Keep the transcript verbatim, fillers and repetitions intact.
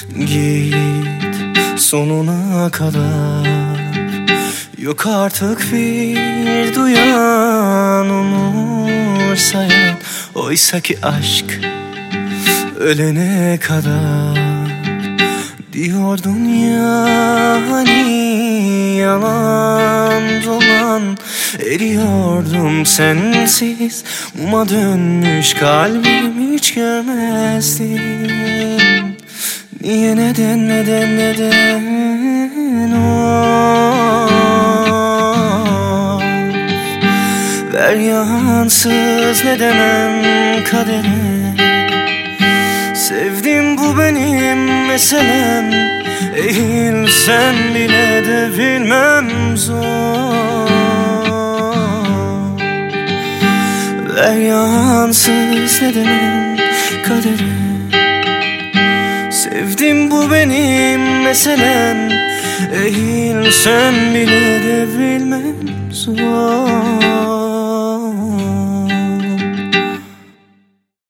Git sonuna kadar. Yok artık bir duyan, umursayan. Oysa ki aşk ölene kadar. Diyordun ya hani yalan dolan. Eriyordum sensiz, muma dönmüş kalbim, hiç görmezdin. Niye, neden, neden, neden of. Ver yansız ne demem kadere. Sevdim, bu benim meselem. Eğilsem bile de bilmem zor. Ver yansız ne demem kadere. Sevdim, bu benim meselem. Eğilsem bile de bilmem zor.